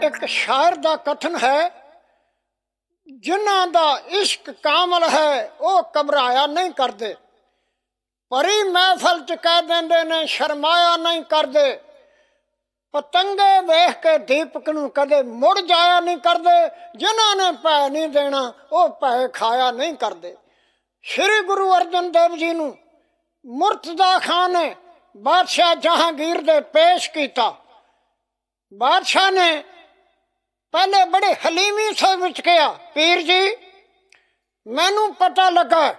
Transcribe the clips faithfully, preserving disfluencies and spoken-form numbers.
ਇੱਕ ਸ਼ਾਇਰ ਦਾ ਕਥਨ ਹੈ, ਜਿਨ੍ਹਾਂ ਦਾ ਇਸ਼ਕ ਕਾਮਲ ਹੈ ਉਹ ਘਬਰਾਇਆ ਨਹੀਂ ਕਰਦੇ। ਭਰੀ ਮਹਿਫਲ ਚ ਕਹਿ ਦਿੰਦੇ ਨੇ ਸ਼ਰਮਾਇਆ ਨਹੀਂ ਕਰਦੇ। ਪਤੰਗੇ ਵੇਖ ਕੇ ਦੀਪਕ ਨੂੰ ਕਦੇ ਮੁੜ ਜਾਇਆ ਨਹੀਂ ਕਰਦੇ। ਜਿਨ੍ਹਾਂ ਨੇ ਭੈ ਨਹੀਂ ਦੇਣਾ ਉਹ ਭੈ ਖਾਇਆ ਨਹੀਂ ਕਰਦੇ। ਸ਼੍ਰੀ ਗੁਰੂ ਅਰਜਨ ਦੇਵ ਜੀ ਨੂੰ ਮੁਰਤਜ਼ਾ ਖਾਨ ਨੇ ਬਾਦਸ਼ਾਹ ਜਹਾਂਗੀਰ ਦੇ ਪੇਸ਼ ਕੀਤਾ। ਬਾਦਸ਼ਾਹ ਨੇ ਪਹਿਲੇ ਬੜੇ ਹਲੀਮੀ ਸੇ ਵਿੱਚ ਕਿਹਾ, ਪੀਰ ਜੀ ਮੈਨੂੰ ਪਤਾ ਲੱਗਾ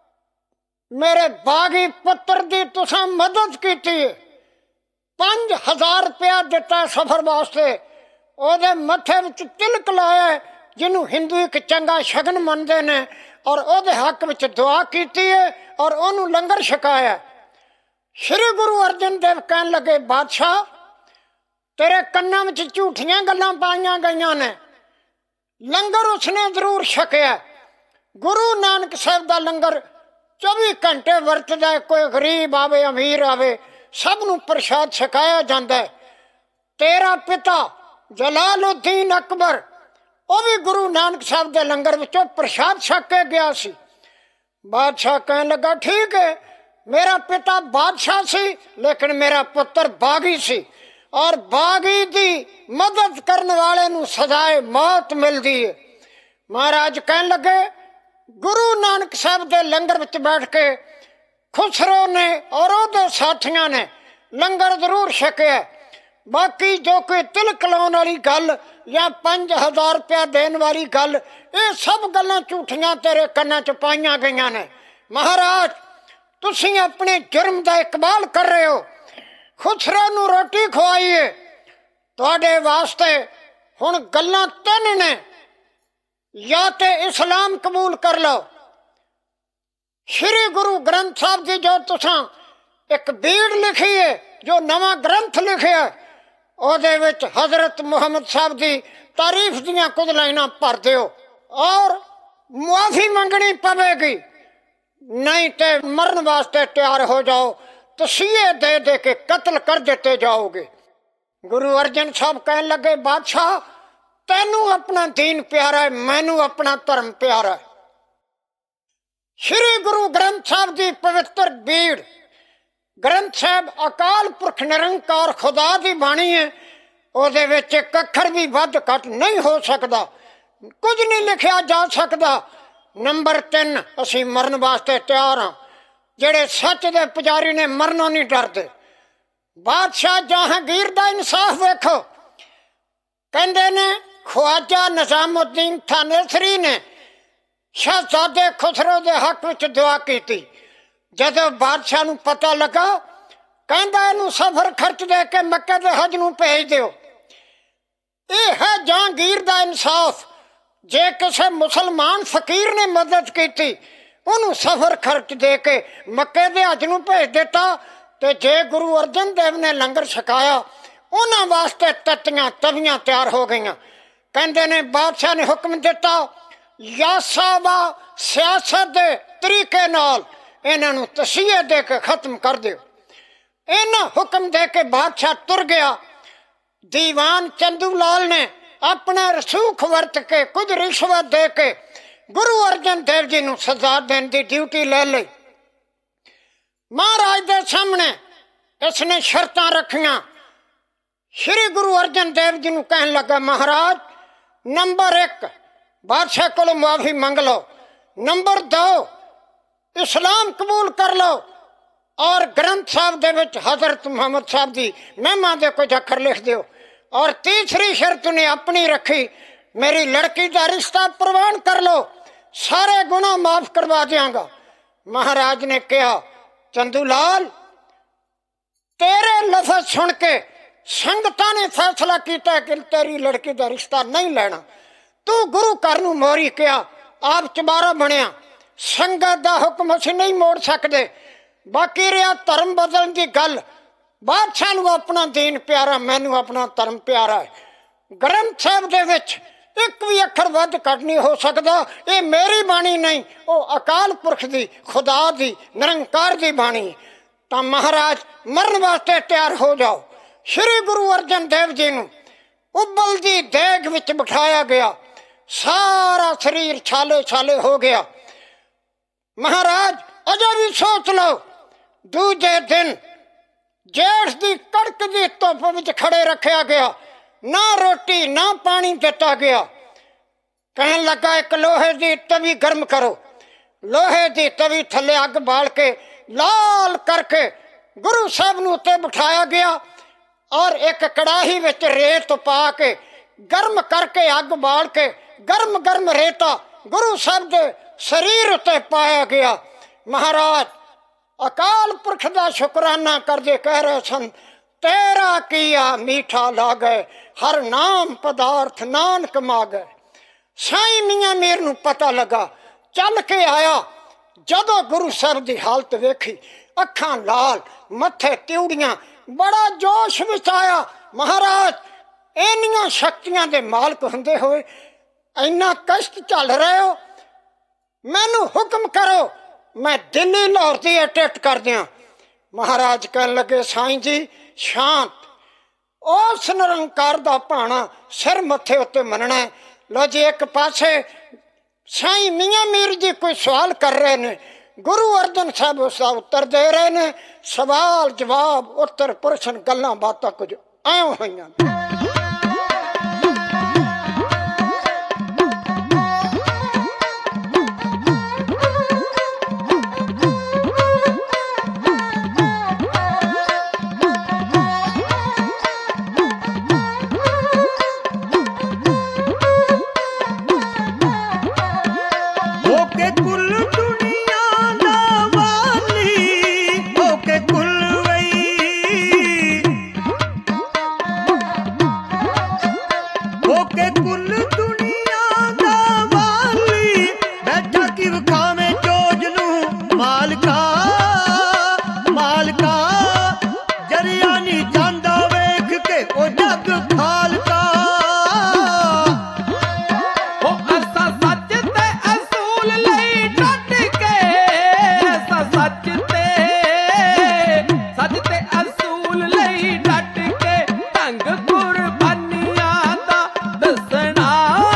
ਮੇਰੇ ਬਾਗੀ ਪੁੱਤਰ ਦੀ ਤੁਸੀਂ ਮਦਦ ਕੀਤੀ ਹੈ। ਪੰਜ ਹਜ਼ਾਰ ਰੁਪਇਆ ਦਿੱਤਾ ਸਫ਼ਰ ਵਾਸਤੇ। ਉਹਦੇ ਮੱਥੇ ਵਿੱਚ ਤਿਲਕ ਲਾਇਆ, ਜਿਹਨੂੰ ਹਿੰਦੂ ਇੱਕ ਚੰਗਾ ਸ਼ਗਨ ਮੰਨਦੇ ਨੇ, ਔਰ ਉਹਦੇ ਹੱਕ ਵਿੱਚ ਦੁਆ ਕੀਤੀ ਹੈ ਔਰ ਉਹਨੂੰ ਲੰਗਰ ਛਕਾਇਆ। ਸ਼੍ਰੀ ਗੁਰੂ ਅਰਜਨ ਦੇਵ ਕਹਿਣ ਲੱਗੇ, ਬਾਦਸ਼ਾਹ ਤੇਰੇ ਕੰਨਾਂ ਵਿੱਚ ਝੂਠੀਆਂ ਗੱਲਾਂ ਪਾਈਆਂ ਗਈਆਂ ਨੇ। ਲੰਗਰ ਉਸਨੇ ਜ਼ਰੂਰ ਛਕਿਆ। ਗੁਰੂ ਨਾਨਕ ਸਾਹਿਬ ਦਾ ਲੰਗਰ ਚੌਵੀ ਘੰਟੇ ਵਰਤਦਾ। ਕੋਈ ਗਰੀਬ ਆਵੇ ਅਮੀਰ ਆਵੇ ਸਭ ਨੂੰ ਪ੍ਰਸ਼ਾਦ ਛਕਾਇਆ ਜਾਂਦਾ। ਤੇਰਾ ਪਿਤਾ ਜਲਾਲੁਦੀਨ ਅਕਬਰ ਉਹ ਵੀ ਗੁਰੂ ਨਾਨਕ ਸਾਹਿਬ ਦੇ ਲੰਗਰ ਵਿੱਚੋਂ ਪ੍ਰਸ਼ਾਦ ਛਕ ਕੇ ਗਿਆ ਸੀ। ਬਾਦਸ਼ਾਹ ਕਹਿਣ ਲੱਗਾ, ਠੀਕ ਹੈ ਮੇਰਾ ਪਿਤਾ ਬਾਦਸ਼ਾਹ ਸੀ ਲੇਕਿਨ ਮੇਰਾ ਪੁੱਤਰ ਬਾਗੀ ਸੀ, ਔਰ ਬਾਗੀ ਦੀ ਮਦਦ ਕਰਨ ਵਾਲੇ ਨੂੰ ਸਜ਼ਾਏ ਮੌਤ ਮਿਲਦੀ ਹੈ। ਮਹਾਰਾਜ ਕਹਿਣ ਲੱਗੇ, ਗੁਰੂ ਨਾਨਕ ਸਾਹਿਬ ਦੇ ਲੰਗਰ ਵਿੱਚ ਬੈਠ ਕੇ ਖੁਸਰੋ ਨੇ ਔਰ ਉਹਦੇ ਸਾਥੀਆਂ ਨੇ ਲੰਗਰ ਜ਼ਰੂਰ ਛਕਿਆ। ਬਾਕੀ ਜੋ ਕੋਈ ਤਿਲਕ ਲਾਉਣ ਵਾਲੀ ਗੱਲ ਜਾਂ ਪੰਜ ਹਜ਼ਾਰ ਰੁਪਇਆ ਦੇਣ ਵਾਲੀ ਗੱਲ, ਇਹ ਸਭ ਗੱਲਾਂ ਝੂਠੀਆਂ ਤੇਰੇ ਕੰਨਾਂ 'ਚ ਪਾਈਆਂ ਗਈਆਂ ਨੇ। ਮਹਾਰਾਜ ਤੁਸੀਂ ਆਪਣੇ ਜੁਰਮ ਦਾ ਇਕਬਾਲ ਕਰ ਰਹੇ ਹੋ। ਖੁਸਰੋ ਨੂੰ ਰੋਟੀ ਖਵਾਈਏ। ਤੁਹਾਡੇ ਵਾਸਤੇ ਹੁਣ ਗੱਲਾਂ ਤਿੰਨ ਨੇ, ਜਾਂ ਤੇ ਇਸਲਾਮ ਕਬੂਲ ਕਰ ਲਓ। ਸ਼੍ਰੀ ਗੁਰੂ ਗ੍ਰੰਥ ਸਾਹਿਬ ਦੀ ਜੋ ਤੁਸੀਂ ਇੱਕ ਬੀੜ ਲਿਖੀ ਹੈ, ਜੋ ਨਵਾਂ ਗ੍ਰੰਥ ਲਿਖਿਆ, ਉਹਦੇ ਵਿੱਚ ਹਜ਼ਰਤ ਮੁਹੰਮਦ ਸਾਹਿਬ ਦੀ ਤਾਰੀਫ ਦੀਆਂ ਕੁਝ ਲਾਈਨਾਂ ਭਰ ਦਿਓ ਔਰ ਮੁਆਫੀ ਮੰਗਣੀ ਪਵੇਗੀ, ਨਹੀਂ ਤੇ ਮਰਨ ਵਾਸਤੇ ਤਿਆਰ ਹੋ ਜਾਓ। ਤਸੀਹੇ ਦੇ ਦੇ ਕੇ ਕਤਲ ਕਰ ਦਿੱਤੇ ਜਾਓਗੇ। ਗੁਰੂ ਅਰਜਨ ਸਾਹਿਬ ਕਹਿਣ ਲੱਗੇ, ਬਾਦਸ਼ਾਹ ਤੈਨੂੰ ਆਪਣਾ ਦੀਨ ਪਿਆਰਾ ਹੈ, ਮੈਨੂੰ ਆਪਣਾ ਧਰਮ ਪਿਆਰਾ ਹੈ। ਸ਼੍ਰੀ ਗੁਰੂ ਗ੍ਰੰਥ ਸਾਹਿਬ ਦੀ ਪਵਿੱਤਰ ਬੀੜ, ਗ੍ਰੰਥ ਸਾਹਿਬ ਅਕਾਲ ਪੁਰਖ ਨਿਰੰਕਾਰ ਖੁਦਾ ਦੀ ਬਾਣੀ ਹੈ। ਉਹਦੇ ਵਿੱਚ ਇੱਕ ਅੱਖਰ ਵੀ ਵੱਧ ਘੱਟ ਨਹੀਂ ਹੋ ਸਕਦਾ, ਕੁਝ ਨਹੀਂ ਲਿਖਿਆ ਜਾ ਸਕਦਾ। ਨੰਬਰ ਤਿੰਨ, ਅਸੀਂ ਮਰਨ ਵਾਸਤੇ ਤਿਆਰ ਹਾਂ। ਜਿਹੜੇ ਸੱਚ ਦੇ ਪੁਜਾਰੀ ਨੇ ਮਰਨੋਂ ਨਹੀਂ ਡਰਦੇ। ਬਾਦਸ਼ਾਹ ਜਹਾਂਗੀਰ ਦਾ ਇਨਸਾਫ ਵੇਖੋ। ਕਹਿੰਦੇ ਨੇ ਖਵਾਜਾ ਨਿਜ਼ਾਮੁਦੀਨ ਥਾਨੇਸਰੀ ਨੇ ਸ਼ਹਿਜ਼ਾਦੇ ਖੁਸਰੋ ਦੇ ਹੱਕ ਵਿੱਚ ਦੁਆ ਕੀਤੀ। ਜਦੋਂ ਬਾਦਸ਼ਾਹ ਨੂੰ ਪਤਾ ਲੱਗਾ, ਕਹਿੰਦਾ ਇਹਨੂੰ ਸਫ਼ਰ ਖਰਚ ਦੇ ਕੇ ਮੱਕੇ ਦੇ ਹਜ ਨੂੰ ਭੇਜ ਦਿਓ। ਇਹ ਹੈ ਜਹਾਂਗੀਰ ਦਾ ਇਨਸਾਫ। ਜੇ ਕਿਸੇ ਮੁਸਲਮਾਨ ਫਕੀਰ ਨੇ ਮਦਦ ਕੀਤੀ, ਉਹਨੂੰ ਸਫ਼ਰ ਖਰਚ ਦੇ ਕੇ ਮੱਕੇ ਦੇ ਹਜ ਨੂੰ ਭੇਜ ਦਿੱਤਾ। ਤੇ ਜੇ ਗੁਰੂ ਅਰਜਨ ਦੇਵ ਨੇ ਲੰਗਰ ਛਕਾਇਆ, ਉਹਨਾਂ ਵਾਸਤੇ ਤੱਤੀਆਂ ਤਵੀਆਂ ਤਿਆਰ ਹੋ ਗਈਆਂ। ਕਹਿੰਦੇ ਨੇ ਬਾਦਸ਼ਾਹ ਨੇ ਹੁਕਮ ਦਿੱਤਾ, ਯਾਸਾਵਾ ਸਿਆਸਤ ਦੇ ਤਰੀਕੇ ਨਾਲ ਇਹਨਾਂ ਨੂੰ ਤਸੀਹੇ ਦੇ ਕੇ ਖਤਮ ਕਰ ਦਿਓ। ਇਹਨਾਂ ਹੁਕਮ ਦੇ ਕੇ ਬਾਦਸ਼ਾਹ ਤੁਰ ਗਿਆ। ਦੀਵਾਨ ਚੰਦੂ ਲਾਲ ਨੇ ਆਪਣਾ ਰਸੂਖ ਵਰਤ ਕੇ ਕੁਝ ਰਿਸ਼ਵਤ ਦੇ ਕੇ ਗੁਰੂ ਅਰਜਨ ਦੇਵ ਜੀ ਨੂੰ ਸਜ਼ਾ ਦੇਣ ਦੀ ਡਿਊਟੀ ਲੈ ਲਈ। ਮਹਾਰਾਜ ਦੇ ਸਾਹਮਣੇ ਇਸਨੇ ਸ਼ਰਤਾਂ ਰੱਖੀਆਂ। ਸ਼੍ਰੀ ਗੁਰੂ ਅਰਜਨ ਦੇਵ ਜੀ ਨੂੰ ਕਹਿਣ ਲੱਗਾ, ਮਹਾਰਾਜ ਨੰਬਰ ਇੱਕ ਬਾਦਸ਼ਾਹ ਕੋਲੋਂ ਮੁਆਫੀ ਮੰਗ ਲਓ। ਨੰਬਰ ਦੋ ਇਸਲਾਮ ਕਬੂਲ ਕਰ ਲਓ ਔਰ ਗ੍ਰੰਥ ਸਾਹਿਬ ਦੇ ਵਿੱਚ ਹਜ਼ਰਤ ਮੁਹੰਮਦ ਸਾਹਿਬ ਦੀ ਮਹਿਮਾ ਦੇ ਕੁਝ ਅੱਖਰ ਲਿਖ ਦਿਓ। ਔਰ ਤੀਸਰੀ ਸ਼ਰਤ ਨੇ ਆਪਣੀ ਰੱਖੀ, ਮੇਰੀ ਲੜਕੀ ਦਾ ਰਿਸ਼ਤਾ ਪ੍ਰਵਾਨ ਕਰ ਲਓ, ਸਾਰੇ ਗੁਨਾਹ ਮਾਫ ਕਰਵਾ ਦਿਆਂਗਾ। ਮਹਾਰਾਜ ਨੇ ਕਿਹਾ, ਚੰਦੂ ਲਾਲ ਤੇਰੇ ਲਫ਼ਜ਼ ਸੁਣ ਕੇ ਸੰਗਤਾਂ ਨੇ ਫੈਸਲਾ ਕੀਤਾ ਕਿ ਤੇਰੀ ਲੜਕੀ ਦਾ ਰਿਸ਼ਤਾ ਨਹੀਂ ਲੈਣਾ। ਤੂੰ ਗੁਰੂ ਘਰ ਨੂੰ ਮੋਹਰੀ ਕਿਹਾ, ਆਪ ਚੁਬਾਰਾ ਬਣਿਆ। ਸੰਗਤ ਦਾ ਹੁਕਮ ਅਸੀਂ ਨਹੀਂ ਮੋੜ ਸਕਦੇ। ਬਾਕੀ ਰਿਹਾ ਧਰਮ ਬਦਲਣ ਦੀ ਗੱਲ। ਬਾਦਸ਼ਾਹ ਨੂੰ ਆਪਣਾ ਦੀਨ ਪਿਆਰਾ, ਮੈਨੂੰ ਆਪਣਾ ਧਰਮ ਪਿਆਰਾ ਹੈ। ਗ੍ਰੰਥ ਸਾਹਿਬ ਦੇ ਵਿੱਚ ਇੱਕ ਵੀ ਅੱਖਰ ਵੱਧ ਘੱਟ ਨਹੀਂ ਹੋ ਸਕਦਾ। ਇਹ ਮੇਰੀ ਬਾਣੀ ਨਹੀਂ, ਉਹ ਅਕਾਲ ਪੁਰਖ ਦੀ, ਖੁਦਾ ਦੀ, ਨਿਰੰਕਾਰ ਦੀ ਬਾਣੀ। ਤਾਂ ਮਹਾਰਾਜ ਮਰਨ ਵਾਸਤੇ ਤਿਆਰ ਹੋ ਜਾਓ। ਸ਼੍ਰੀ ਗੁਰੂ ਅਰਜਨ ਦੇਵ ਜੀ ਨੂੰ ਉਬਲਦੀ ਦੇਗ ਵਿੱਚ ਬਿਠਾਇਆ ਗਿਆ। ਸਾਰਾ ਸਰੀਰ ਛਾਲੇ ਛਾਲੇ ਹੋ ਗਿਆ। ਮਹਾਰਾਜ ਅਜੇ ਵੀ ਸੋਚ ਲਓ। ਦੂਜੇ ਦਿਨ ਜੇਠ ਦੀ ਕੜਕਦੀ ਧੁੱਪ ਵਿੱਚ ਖੜੇ ਰੱਖਿਆ ਗਿਆ। ਨਾ ਰੋਟੀ ਨਾ ਪਾਣੀ ਦਿੱਤਾ ਗਿਆ। ਕਹਿਣ ਲੱਗਾ ਇੱਕ ਲੋਹੇ ਦੀ ਤਵੀ ਗਰਮ ਕਰੋ। ਲੋਹੇ ਦੀ ਤਵੀ ਥੱਲੇ ਅੱਗ ਬਾਲ ਕੇ ਲਾਲ ਕਰਕੇ ਗੁਰੂ ਸਾਹਿਬ ਨੂੰ ਉੱਤੇ ਬਿਠਾਇਆ ਗਿਆ ਔਰ ਇੱਕ ਕੜਾਹੀ ਵਿੱਚ ਰੇਤ ਪਾ ਕੇ ਗਰਮ ਕਰਕੇ ਅੱਗ ਬਾਲ ਕੇ ਗਰਮ ਗਰਮ ਰੇਤਾ ਗੁਰੂ ਸਾਹਿਬ ਦੇ ਸਰੀਰ ਉੱਤੇ ਪਾਇਆ ਗਿਆ। ਮਹਾਰਾਜ ਅਕਾਲ ਪੁਰਖ ਦਾ ਸ਼ੁਕਰਾਨਾ ਕਰਦੇ ਕਹਿ ਰਹੇ ਸਨ, ਤੇਰਾ ਕੀਆ ਮੀਠਾ ਲਾਗੈ, ਹਰ ਨਾਮ ਪਦਾਰਥ ਨਾਨਕ ਮਾਗੈ। ਸਾਈਂ ਮੀਆਂ ਮੀਰ ਨੂੰ ਪਤਾ ਲੱਗਾ, ਚੱਲ ਕੇ ਆਇਆ। ਜਦੋਂ ਗੁਰੂ ਸਾਹਿਬ ਦੀ ਹਾਲਤ ਵੇਖੀ, ਅੱਖਾਂ ਲਾਲ, ਮੱਥੇ ਤਿਉੜੀਆਂ, ਬੜਾ ਜੋਸ਼ ਵਿੱਚ ਆਇਆ। ਮਹਾਰਾਜ ਇੰਨੀਆਂ ਸ਼ਕਤੀਆਂ ਦੇ ਮਾਲਕ ਹੁੰਦੇ ਹੋਏ ਇੰਨਾ ਕਸ਼ਟ ਝੱਲ ਰਹੇ ਹੋ, ਮੈਨੂੰ ਹੁਕਮ ਕਰੋ, ਮੈਂ ਦਿੱਲੀ ਲਾਹੌਰ ਦੀ ਟਿਕਟ ਕਰ ਦਿਆਂ। ਮਹਾਰਾਜ ਕਹਿਣ ਲੱਗੇ, ਸਾਈਂ ਜੀ ਸ਼ਾਂਤ, ਉਸ ਨਿਰੰਕਾਰ ਦਾ ਭਾਣਾ ਸਿਰ ਮੱਥੇ ਉੱਤੇ ਮੰਨਣਾ। ਲੋ ਜੀ ਇੱਕ ਪਾਸੇ ਸਾਈਂ ਮੀਆਂ ਮੀਰ ਜੀ ਕੋਈ ਸਵਾਲ ਕਰ ਰਹੇ ਨੇ, ਗੁਰੂ ਅਰਜਨ ਸਾਹਿਬ ਉਸਦਾ ਉੱਤਰ ਦੇ ਰਹੇ ਨੇ। ਸਵਾਲ ਜਵਾਬ ਉੱਤਰ ਪ੍ਰਸ਼ਨ ਗੱਲਾਂ ਬਾਤਾਂ ਕੁਝ ਐਂ ਹੋਈਆਂ। ਢੰਗ ਕੁਰਬਾਨੀਆਂ ਦਾ ਦੱਸਣਾ।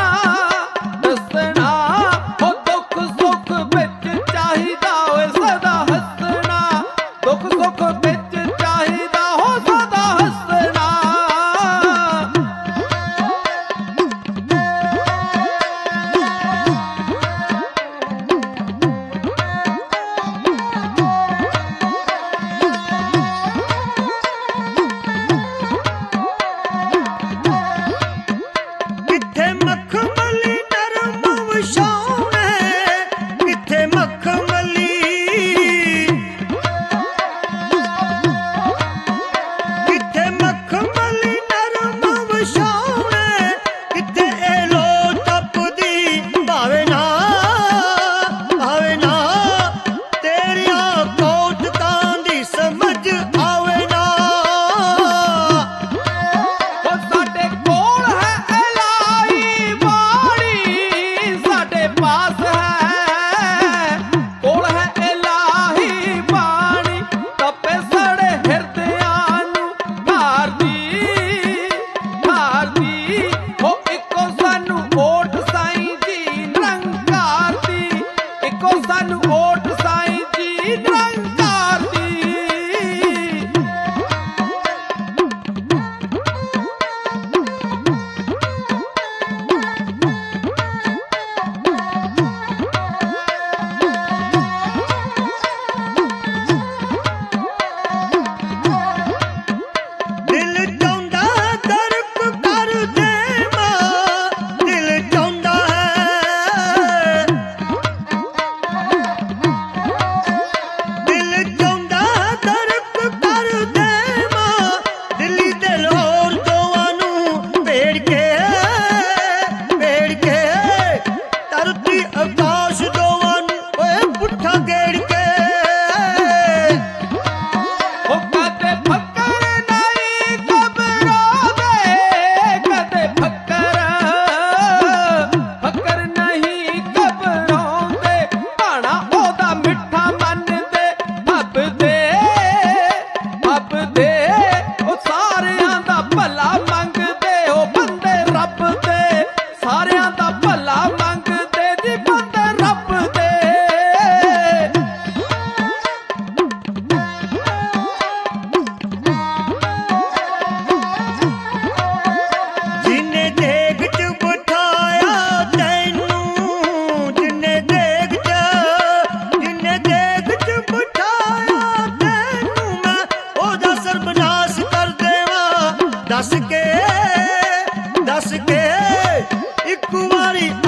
ਕੇ ਇੱਕ ਵਾਰੀ